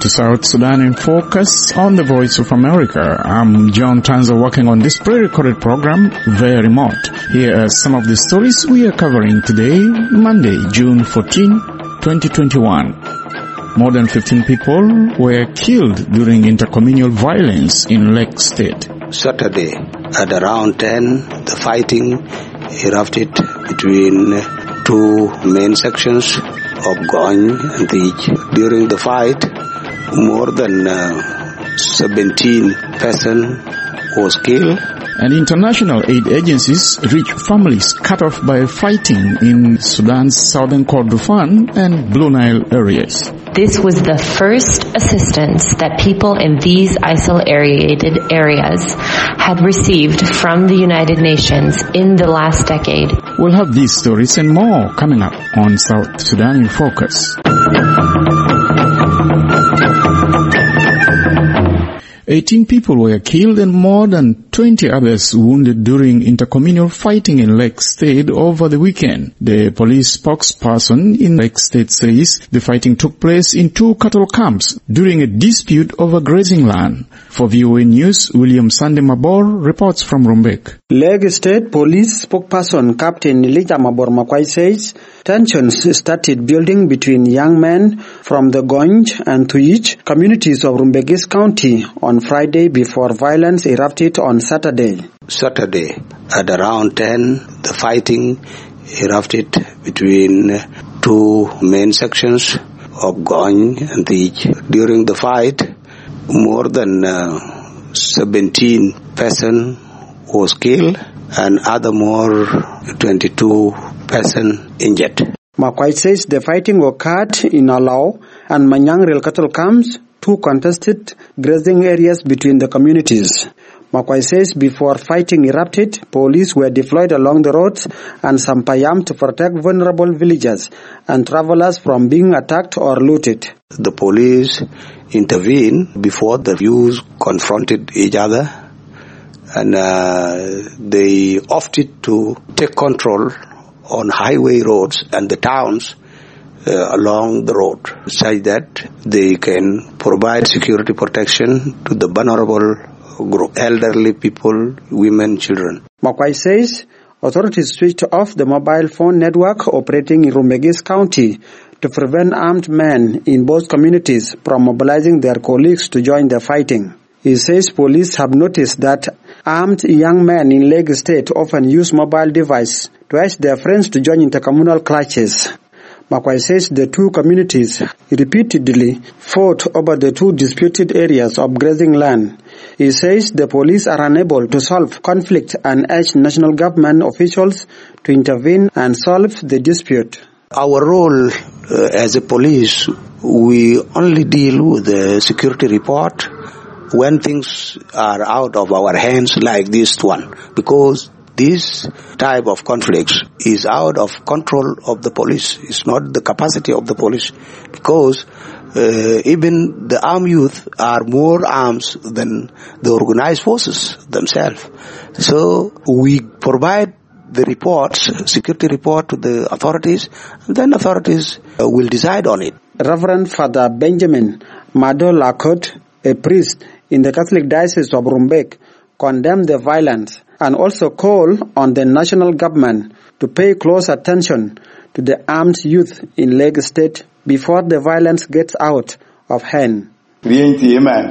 to South Sudan in Focus on the Voice of America. I'm John Tanza, working on this pre-recorded program via remote. Here are some of the stories we are covering today, Monday, June 14, 2021. More than 15 people were killed during intercommunal violence in Lake State. Saturday at around 10, the fighting erupted between two main sections of Gony and Tej. During the fight, more than 17 persons was killed. And international aid agencies reach families cut off by fighting in Sudan's southern Kordofan and Blue Nile areas. This was the first assistance that people in these isolated areas had received from the United Nations in the last decade. We'll have these stories and more coming up on South Sudan in Focus. 18 people were killed and more than 20 others wounded during intercommunal fighting in Lake State over the weekend. The police spokesperson in Lake State says the fighting took place in two cattle camps during a dispute over grazing land. For VOA News, William Sande Mabor reports from Rumbek. Lake State Police spokesperson Captain Elijah Mabor Makwai says tensions started building between young men from the Gonj and Tuich communities of Rumbegis County on Friday before violence erupted on Saturday. Saturday at around 10, the fighting erupted between two main sections of Gony and Tej. During the fight, more than 17 persons was killed and other more 22 persons injured. Makwai says the fighting occurred in Alau and Manyang rail cattle camps, two contested grazing areas between the communities. Makwai says before fighting erupted, police were deployed along the roads and Sampayam to protect vulnerable villagers and travelers from being attacked or looted. The police intervened before the views confronted each other, and they opted to take control on highway roads and the towns along the road, such that they can provide security protection to the vulnerable group, elderly people, women, children. Makwai says authorities switched off the mobile phone network operating in Rumbegis County to prevent armed men in both communities from mobilizing their colleagues to join the fighting. He says police have noticed that armed young men in Lake State often use mobile devices to ask their friends to join intercommunal clashes. Makwai says the two communities repeatedly fought over the two disputed areas of grazing land. He says the police are unable to solve conflict and urged national government officials to intervene and solve the dispute. Our role as a police, we only deal with the security report when things are out of our hands, like this one, because this type of conflict is out of control of the police. It's not the capacity of the police, because even the armed youth are more arms than the organized forces themselves. So we provide the reports, security report, to the authorities, and then authorities will decide on it. Reverend Father Benjamin Mado Lakot, a priest in the Catholic Diocese of Rumbek, condemned the violence and also called on the national government to pay close attention to the armed youth in Lake State before the violence gets out of hand. These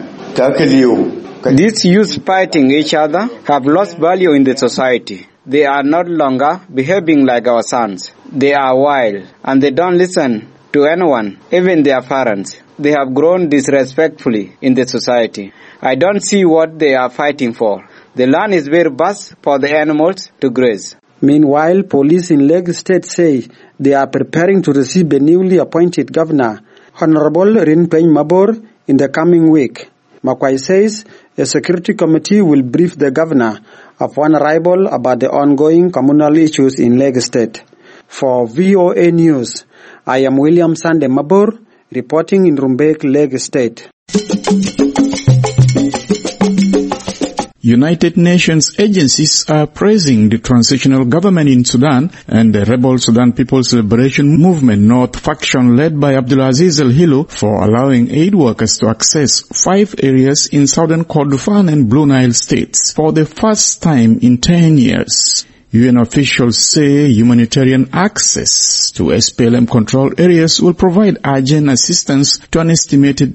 youth fighting each other have lost value in the society. They are no longer behaving like our sons. They are wild and they don't listen to anyone, even their parents. They have grown disrespectfully in the society. I don't see what they are fighting for. The land is very vast for the animals to graze. Meanwhile, police in Lake State say they are preparing to receive the newly appointed governor, Honorable Rinpeng Mabor, in the coming week. Makwai says a security committee will brief the governor upon arrival about the ongoing communal issues in Lake State. For VOA News, I am William Sande Mabor, reporting in Rumbek, Lake State. United Nations agencies are praising the transitional government in Sudan and the rebel Sudan People's Liberation Movement North faction led by Abdulaziz Al-Hilo for allowing aid workers to access 5 areas in southern Kordofan and Blue Nile states for the first time in 10 years. UN officials say humanitarian access to SPLM-controlled areas will provide urgent assistance to an estimated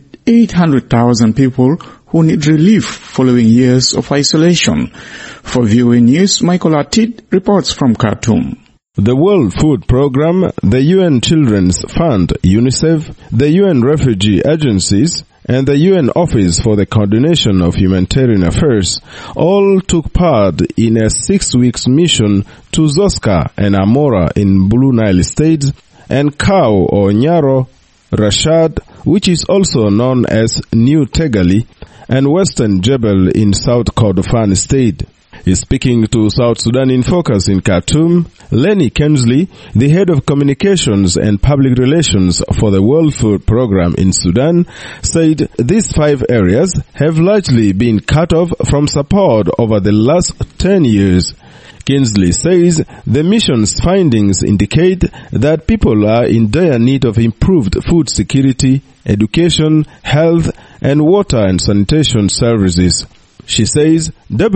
800,000 people who need relief following years of isolation. For VOA News, Michael Atid reports from Khartoum. The World Food Programme, the UN Children's Fund, UNICEF, the UN Refugee Agencies, and the UN Office for the Coordination of Humanitarian Affairs all took part in a 6-week mission to Zoska and Amora in Blue Nile State and Kau or Nyaro, Rashad, which is also known as New Tegali, and Western Jebel in South Kordofan State. Speaking to South Sudan in Focus in Khartoum, Lenny Kensley, the head of communications and public relations for the World Food Programme in Sudan, said these 5 areas have largely been cut off from support over the last 10 years. Kinsley says the mission's findings indicate that people are in dire need of improved food security, education, health, and water and sanitation services. She says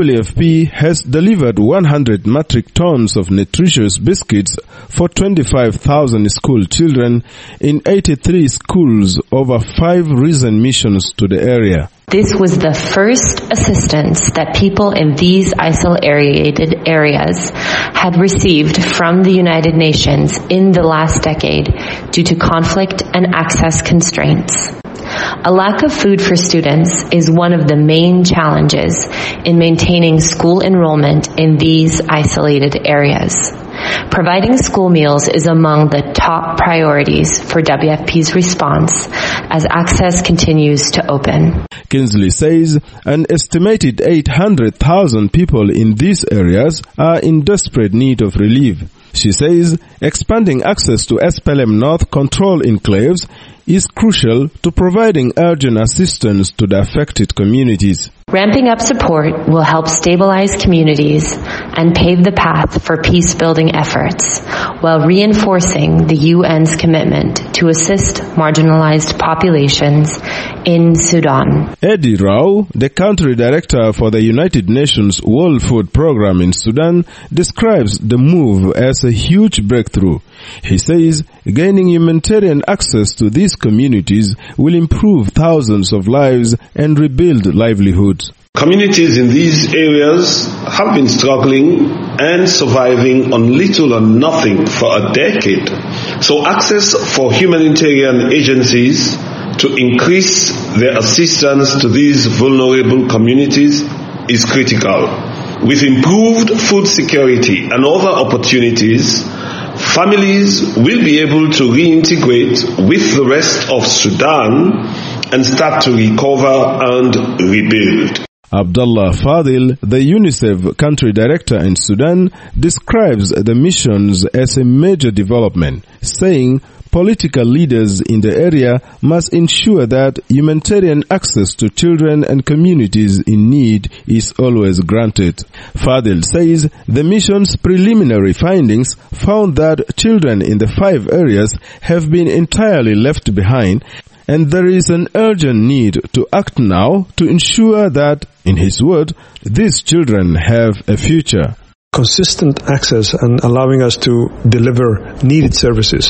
WFP has delivered 100 metric tons of nutritious biscuits for 25,000 school children in 83 schools over 5 recent missions to the area. This was the first assistance that people in these isolated areas had received from the United Nations in the last decade due to conflict and access constraints. A lack of food for students is one of the main challenges in maintaining school enrollment in these isolated areas. Providing school meals is among the top priorities for WFP's response as access continues to open. Kinsley says an estimated 800,000 people in these areas are in desperate need of relief. She says expanding access to SPLM North control enclaves is crucial to providing urgent assistance to the affected communities. Ramping up support will help stabilize communities and pave the path for peace-building efforts, while reinforcing the UN's commitment to assist marginalized populations in Sudan. Eddie Rao, the country director for the United Nations World Food Programme in Sudan, describes the move as a huge breakthrough. He says gaining humanitarian access to these communities will improve thousands of lives and rebuild livelihoods. Communities in these areas have been struggling and surviving on little or nothing for a decade. So access for humanitarian agencies to increase their assistance to these vulnerable communities is critical. With improved food security and other opportunities, families will be able to reintegrate with the rest of Sudan and start to recover and rebuild. Abdullah Fadil, the UNICEF country director in Sudan, describes the missions as a major development, saying political leaders in the area must ensure that humanitarian access to children and communities in need is always granted. Fadil says the mission's preliminary findings found that children in the 5 areas have been entirely left behind, and there is an urgent need to act now to ensure that, in his word, these children have a future. Consistent access and allowing us to deliver needed services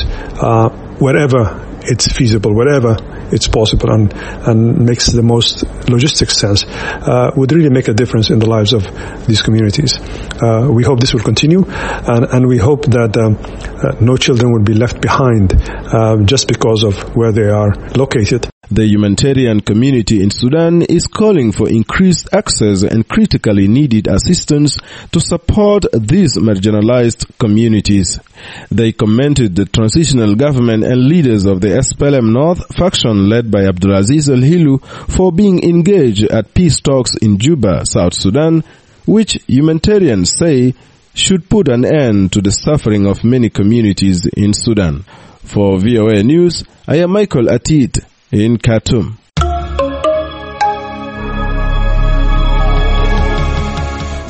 wherever it's feasible, wherever it's possible, and makes the most logistic sense, would really make a difference in the lives of these communities. We hope this will continue, and we hope that no children will be left behind just because of where they are located. The humanitarian community in Sudan is calling for increased access and critically needed assistance to support these marginalized communities. They commended the transitional government and leaders of the SPLM North faction led by Abdulaziz Al-Hilo for being engaged at peace talks in Juba, South Sudan, which humanitarians say should put an end to the suffering of many communities in Sudan. For VOA News, I am Michael Atid in Khartoum.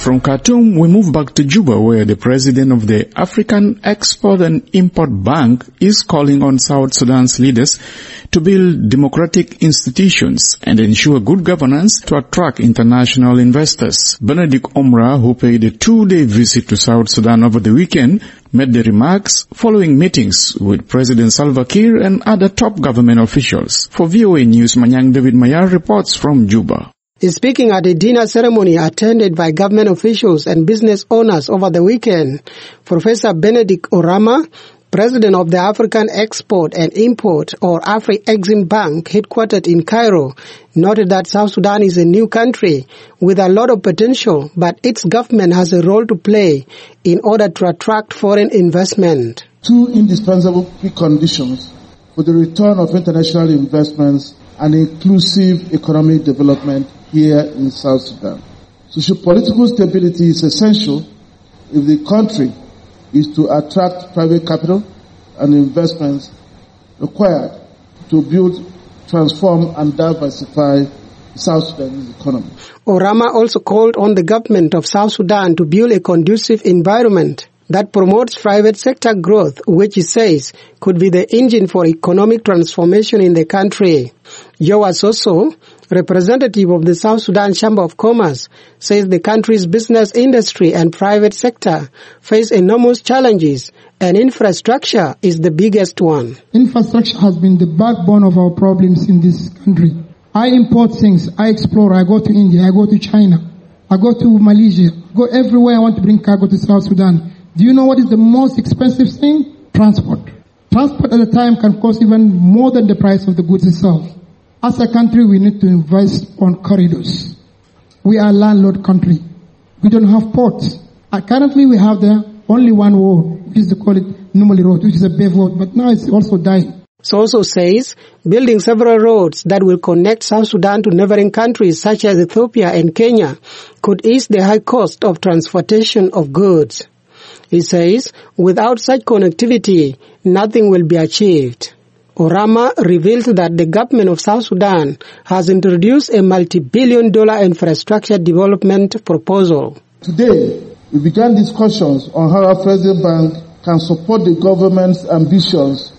From Khartoum, we move back to Juba, where the president of the African Export and Import Bank is calling on South Sudan's leaders to build democratic institutions and ensure good governance to attract international investors. Benedict Omra, who paid a 2-day visit to South Sudan over the weekend, made the remarks following meetings with President Salva Kiir and other top government officials. For VOA News, Manyang David Mayar reports from Juba. Speaking at a dinner ceremony attended by government officials and business owners over the weekend, Professor Benedict Orama, president of the African Export and Import or Afri-Exim Bank headquartered in Cairo, noted that South Sudan is a new country with a lot of potential, but its government has a role to play in order to attract foreign investment. Two indispensable preconditions for the return of international investments and inclusive economic development here in South Sudan. Socio-political stability is essential if the country is to attract private capital and investments required to build, transform and diversify South Sudan's economy. Orama also called on the government of South Sudan to build a conducive environment that promotes private sector growth, which he says could be the engine for economic transformation in the country. Yowa Soso, representative of the South Sudan Chamber of Commerce, says the country's business industry and private sector face enormous challenges and infrastructure is the biggest one. Infrastructure has been the backbone of our problems in this country. I import things, I explore, I go to India, I go to China, I go to Malaysia, I go everywhere I want to bring cargo to South Sudan. Do you know what is the most expensive thing? Transport. Transport at a time can cost even more than the price of the goods itself. As a country, we need to invest on corridors. We are a landlocked country. We don't have ports. Currently, we have there only one road, which is they call it Numali Road, which is a paved road, but now it's also dying. Soso says building several roads that will connect South Sudan to neighboring countries such as Ethiopia and Kenya could ease the high cost of transportation of goods. He says, without such connectivity, nothing will be achieved. Orama revealed that the government of South Sudan has introduced a multi-billion-dollar infrastructure development proposal. Today, we began discussions on how Afri-Exim Bank can support the government's ambitions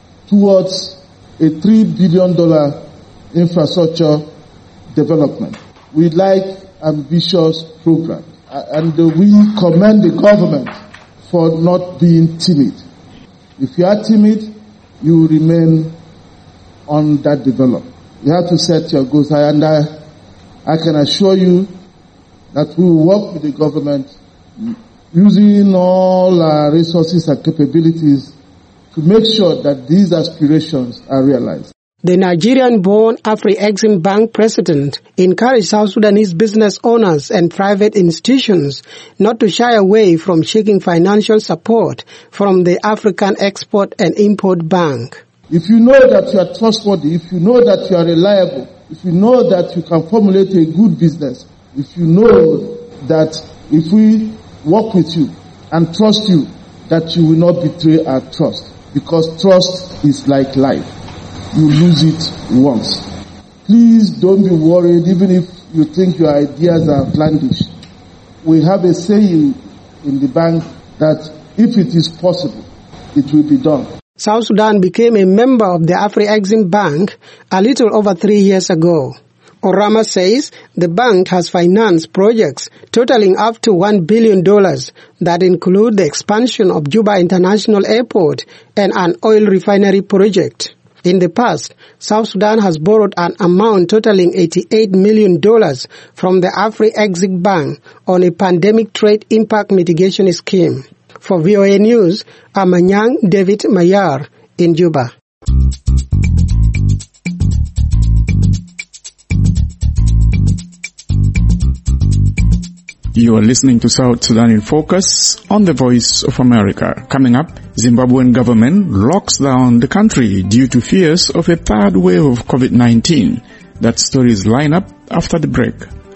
towards a $3 billion infrastructure development. We'd like ambitious programs, and we commend the government for not being timid. If you are timid, you remain on that development. You have to set your goals high, and I can assure you that we will work with the government using all our resources and capabilities to make sure that these aspirations are realized. The Nigerian-born Afri-Exim Bank president encouraged South Sudanese business owners and private institutions not to shy away from seeking financial support from the African Export and Import Bank. If you know that you are trustworthy, if you know that you are reliable, if you know that you can formulate a good business, if you know that if we work with you and trust you, that you will not betray our trust, because trust is like life. You lose it once. Please don't be worried, even if you think your ideas are outlandish. We have a saying in the bank that if it is possible, it will be done. South Sudan became a member of the Afri-Exim Bank a little over 3 years ago. Orama says the bank has financed projects totaling up to $1 billion that include the expansion of Juba International Airport and an oil refinery project. In the past, South Sudan has borrowed an amount totaling $88 million from the Afri-Exim Bank on a pandemic trade impact mitigation scheme. For VOA News, I'm Manyang David Mayar in Juba. You are listening to South Sudan in Focus on the Voice of America. Coming up, Zimbabwean government locks down the country due to fears of a third wave of COVID-19. That story is lined up after the break.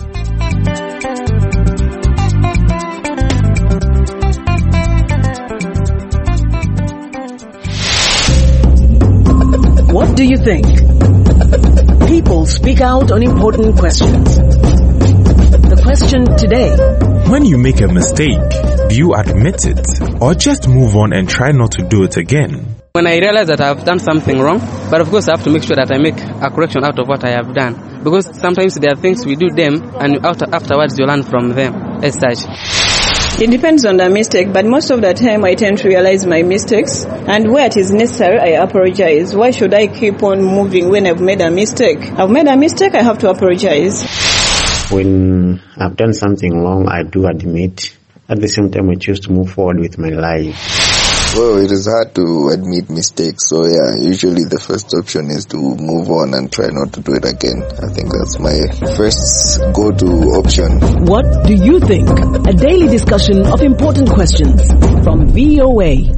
What do you think? People speak out on important questions. The question today, When you make a mistake, do you admit it or just move on and try not to do it again? When I realize that I've done something wrong, but of course I have to make sure that I make a correction out of what I have done. Because sometimes there are things we do them and afterwards you learn from them as such. It depends on the mistake, but most of the time I tend to realize my mistakes, and where it is necessary I apologize. Why should I keep on moving when I've made a mistake? I've made a mistake, I have to apologize. When I've done something wrong, I do admit. At the same time, I choose to move forward with my life. Well, it is hard to admit mistakes, so usually the first option is to move on and try not to do it again. I think that's my first go-to option. What do you think? A daily discussion of important questions from VOA.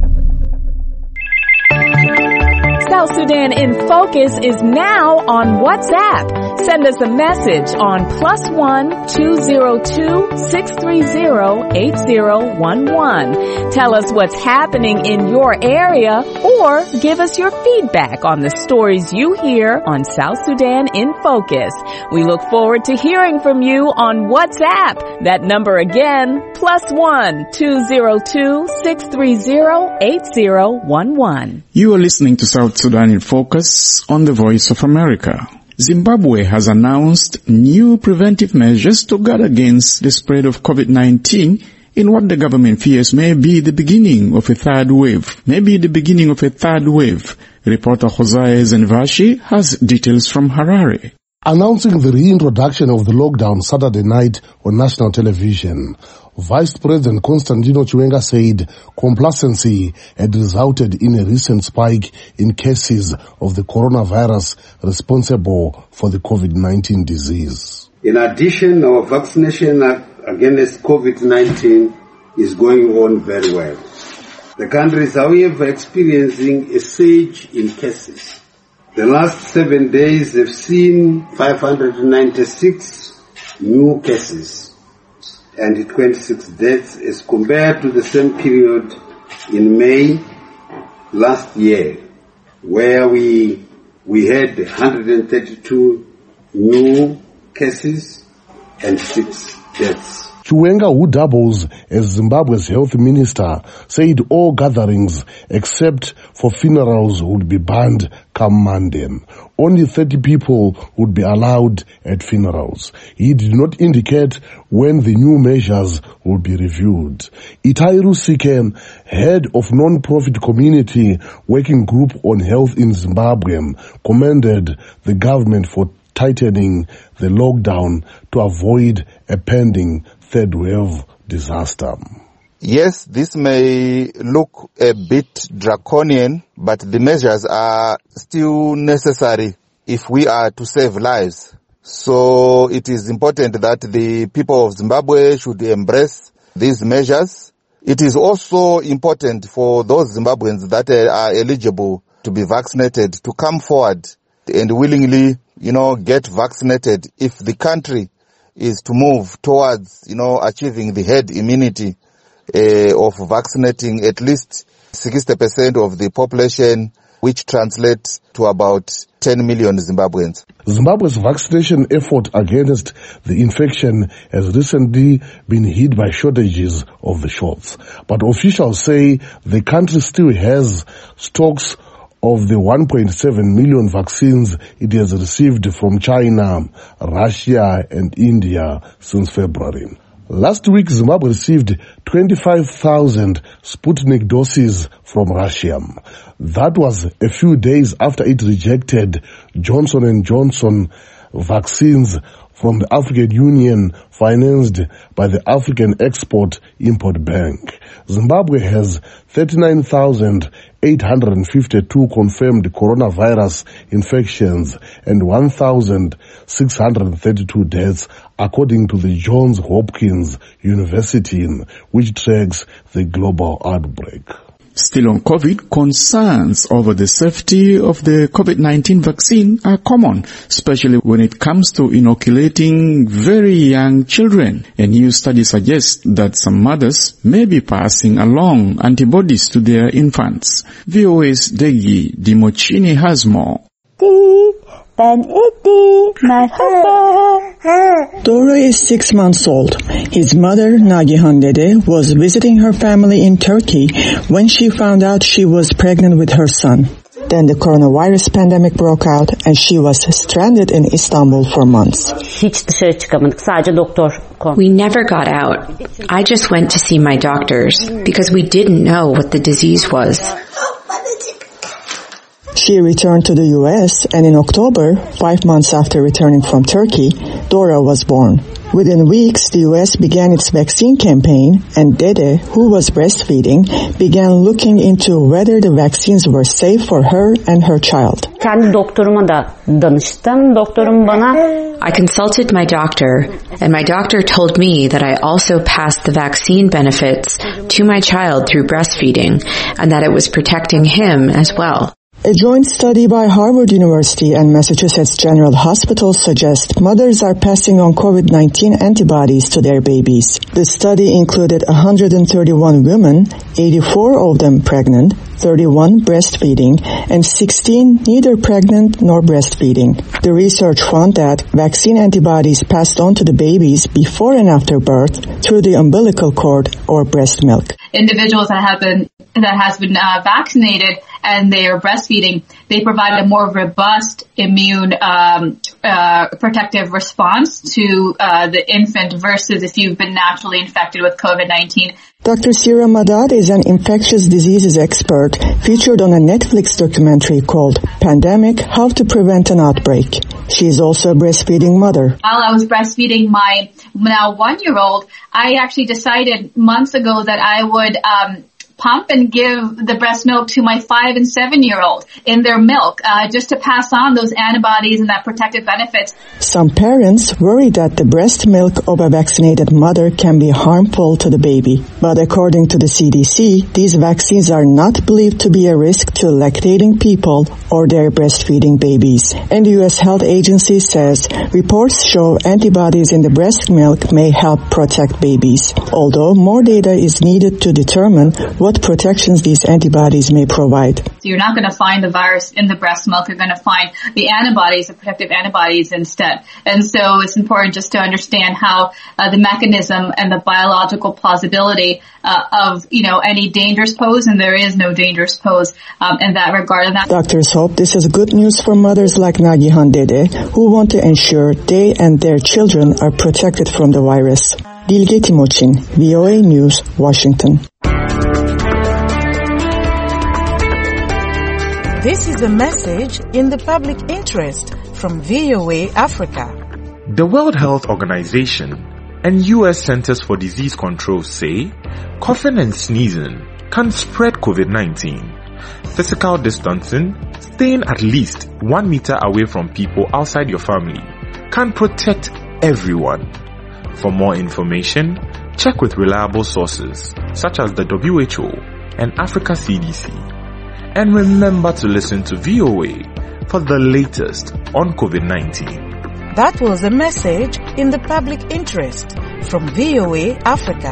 South Sudan in Focus is now on WhatsApp. Send us a message on +1 202 630 8011. Tell us what's happening in your area or give us your feedback on the stories you hear on South Sudan in Focus. We look forward to hearing from you on WhatsApp. That number again, +1 202 630 8011. You are listening to South Sudan in Focus on the Voice of America. Zimbabwe has announced new preventive measures to guard against the spread of COVID-19 in what the government fears may be the beginning of a third wave. Reporter Josiah Zenvashi has details from Harare. Announcing the reintroduction of the lockdown Saturday night on national television, Vice President Constantino Chiwenga said complacency had resulted in a recent spike in cases of the coronavirus responsible for the COVID-19 disease. In addition, our vaccination against COVID-19 is going on very well. The country is, however, experiencing a surge in cases. The last 7 days have seen 596 new cases and 26 deaths as compared to the same period in May last year, where we had 132 new cases and 6 deaths. Chiwenga, who doubles as Zimbabwe's health minister, said all gatherings except for funerals would be banned come Monday. Only 30 people would be allowed at funerals. He did not indicate when the new measures will be reviewed. Itairu Sike, head of non-profit community working group on health in Zimbabwe, commended the government for tightening the lockdown to avoid a pending third wave disaster. Yes, this may look a bit draconian, but the measures are still necessary if we are to save lives. So it is important that the people of Zimbabwe should embrace these measures. It is also important for those Zimbabweans that are eligible to be vaccinated to come forward and willingly, get vaccinated if the country is to move towards, achieving the herd immunity of vaccinating at least 60% of the population, which translates to about 10 million Zimbabweans. Zimbabwe's vaccination effort against the infection has recently been hit by shortages of the shots. But officials say the country still has stocks of the 1.7 million vaccines it has received from China, Russia and India since February. Last week, Zimbabwe received 25,000 Sputnik doses from Russia. That was a few days after it rejected Johnson & Johnson vaccines from the African Union financed by the African Export-Import Bank. Zimbabwe has 39,852 confirmed coronavirus infections and 1,632 deaths, according to the Johns Hopkins University, which tracks the global outbreak. Still on COVID, concerns over the safety of the COVID-19 vaccine are common, especially when it comes to inoculating very young children. A new study suggests that some mothers may be passing along antibodies to their infants. VOA's Degi Dimochini has more. Ben Eddie, merhaba. Dora is 6 months old. His mother, Nagihan Dede, was visiting her family in Turkey when she found out she was pregnant with her son. Then the coronavirus pandemic broke out and she was stranded in Istanbul for months. Hiç dışarı çıkamadık. Sadece doktor. We never got out. I just went to see my doctors because we didn't know what the disease was. She returned to the U.S. and in October, 5 months after returning from Turkey, Dora was born. Within weeks, the U.S. began its vaccine campaign and Dede, who was breastfeeding, began looking into whether the vaccines were safe for her and her child. Kendi doktoruma da danıştım. Doktorum bana I consulted my doctor, and my doctor told me that I also passed the vaccine benefits to my child through breastfeeding and that it was protecting him as well. A joint study by Harvard University and Massachusetts General Hospital suggests mothers are passing on COVID-19 antibodies to their babies. The study included 131 women, 84 of them pregnant, 31 breastfeeding, and 16 neither pregnant nor breastfeeding. The research found that vaccine antibodies passed on to the babies before and after birth through the umbilical cord or breast milk. Individuals that has been vaccinated and they are breastfeeding, they provide a more robust immune protective response to the infant versus if you've been naturally infected with COVID-19. Dr. Sira Madad is an infectious diseases expert featured on a Netflix documentary called Pandemic: How to Prevent an Outbreak. She is also a breastfeeding mother. While I was breastfeeding my now 1-year-old, I actually decided months ago that I would pump and give the breast milk to my 5 and 7-year-old in their milk, just to pass on those antibodies and that protective benefits. Some parents worry that the breast milk of a vaccinated mother can be harmful to the baby. But according to the CDC, these vaccines are not believed to be a risk to lactating people or their breastfeeding babies. And the U.S. Health Agency says reports show antibodies in the breast milk may help protect babies, although more data is needed to determine what protections these antibodies may provide. So you're not going to find the virus in the breast milk. You're going to find the antibodies, the protective antibodies instead. And so it's important just to understand how the mechanism and the biological plausibility of, any dangers posed, and there is no dangers posed in that regard. And doctors hope this is good news for mothers like Nagihan Dede, who want to ensure they and their children are protected from the virus. Dilge Timochin, VOA News, Washington. This is a message in the public interest from VOA Africa. The World Health Organization and U.S. Centers for Disease Control say coughing and sneezing can spread COVID-19. Physical distancing, staying at least 1 meter away from people outside your family, can protect everyone. For more information, check with reliable sources such as the WHO and Africa CDC. And remember to listen to VOA for the latest on COVID-19. That was a message in the public interest from VOA Africa.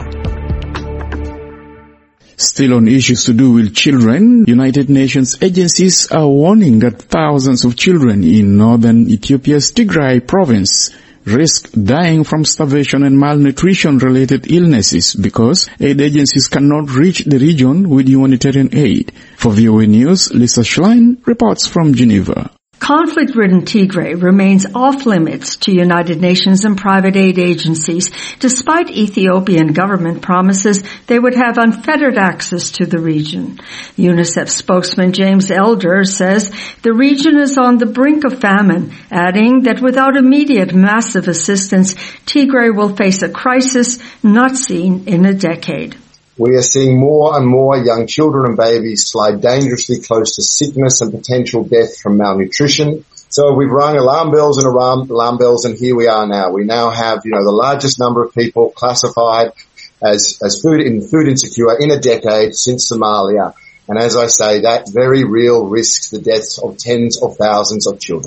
Still on issues to do with children, United Nations agencies are warning that thousands of children in northern Ethiopia's Tigray province risk dying from starvation and malnutrition-related illnesses because aid agencies cannot reach the region with humanitarian aid. For VOA News, Lisa Schlein reports from Geneva. Conflict-ridden Tigray remains off-limits to United Nations and private aid agencies, despite Ethiopian government promises they would have unfettered access to the region. UNICEF spokesman James Elder says the region is on the brink of famine, adding that without immediate massive assistance, Tigray will face a crisis not seen in a decade. We are seeing more and more young children and babies slide dangerously close to sickness and potential death from malnutrition. So we've rung alarm bells and alarm bells, and here we are now. We now have, the largest number of people classified as food insecure in a decade since Somalia. And as I say, that very real risks the deaths of tens of thousands of children.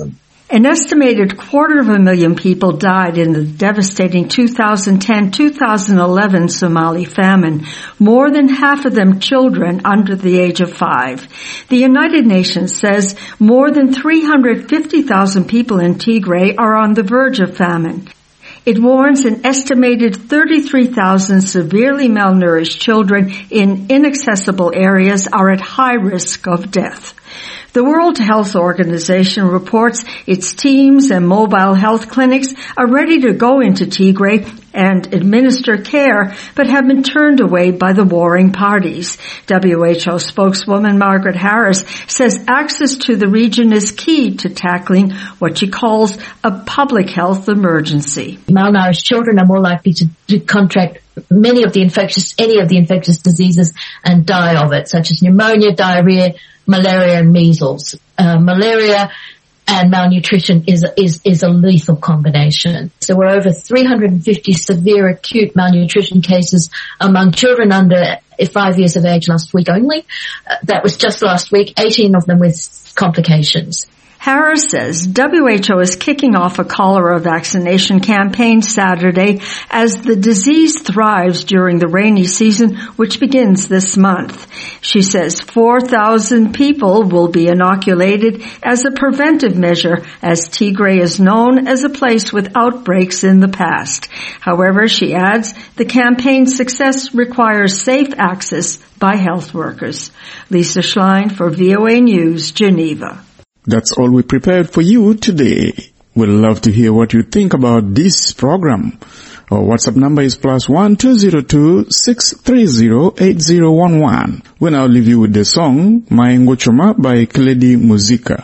An estimated 250,000 people died in the devastating 2010-2011 Somali famine, more than half of them children under the age of 5. The United Nations says more than 350,000 people in Tigray are on the verge of famine. It warns an estimated 33,000 severely malnourished children in inaccessible areas are at high risk of death. The World Health Organization reports its teams and mobile health clinics are ready to go into Tigray and administer care, but have been turned away by the warring parties. WHO spokeswoman Margaret Harris says access to the region is key to tackling what she calls a public health emergency. Malnourished children are more likely to contract any of the infectious diseases and die of it, such as pneumonia, diarrhea, malaria and measles. Malaria and malnutrition is a lethal combination. So we're over 350 severe acute malnutrition cases among children under 5 years of age last week only. That was just last week, 18 of them with complications. Harris says WHO is kicking off a cholera vaccination campaign Saturday as the disease thrives during the rainy season, which begins this month. She says 4,000 people will be inoculated as a preventive measure, as Tigray is known as a place with outbreaks in the past. However, she adds, the campaign's success requires safe access by health workers. Lisa Schlein for VOA News, Geneva. That's all we prepared for you today. We'd love to hear what you think about this program. Our WhatsApp number is +1 202 630 8011. We'll now leave you with the song Maengo Choma by Keledi Muzika.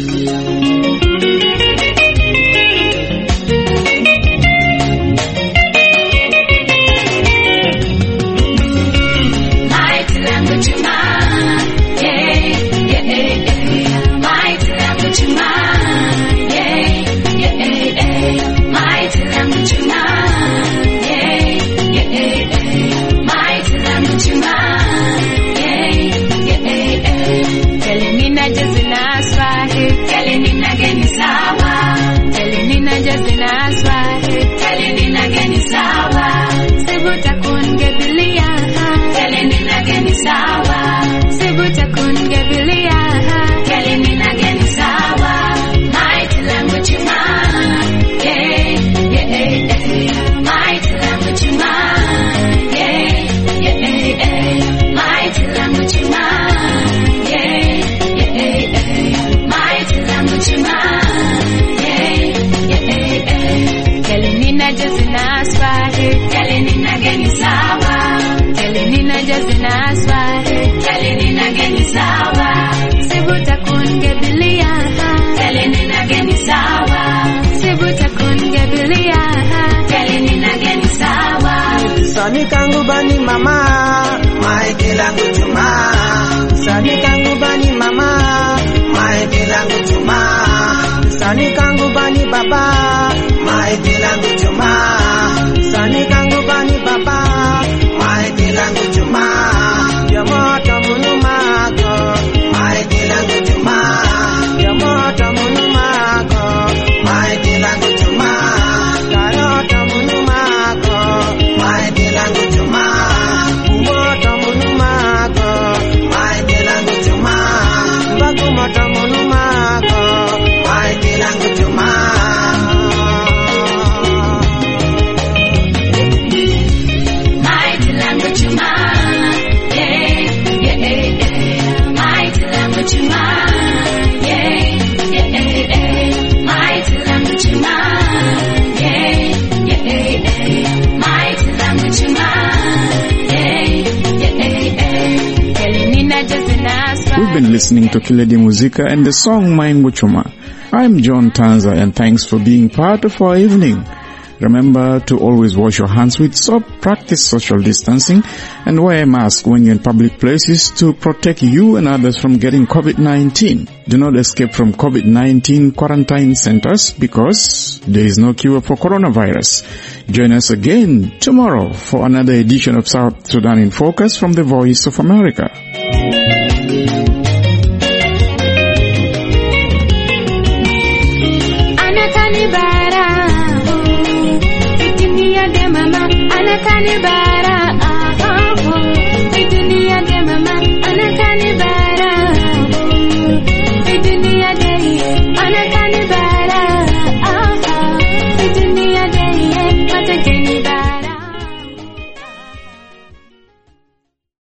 Sani kangu bani mama, maiki langu chuma. Sani kangu bani mama, maiki langu chuma. Sani kangu bani baba, maiki langu chuma. Sani kangu bani baba, maiki langu chuma. Yamoto munumako, maiki langu chuma. Yamoto munumako, maiki langu chuma. Karota munumako, maiki langu chuma. Umoto munumako, maiki langu chuma. Bakumoto munumako, maiki langu chuma. Maiki langu chuma. Yeah, yeah, yeah. Maiki langu chuma. Yeah, yeah, yeah. Maiki langu chuma. Yeah, yeah, yeah. Maiki langu chuma. We've been listening to Keledi Muzika and the song Maengo Choma. I'm John Tanza and thanks for being part of our evening. Remember to always wash your hands with soap, practice social distancing, and wear a mask when you're in public places to protect you and others from getting COVID-19. Do not escape from COVID-19 quarantine centers because there is no cure for coronavirus. Join us again tomorrow for another edition of South Sudan in Focus from the Voice of America. your back.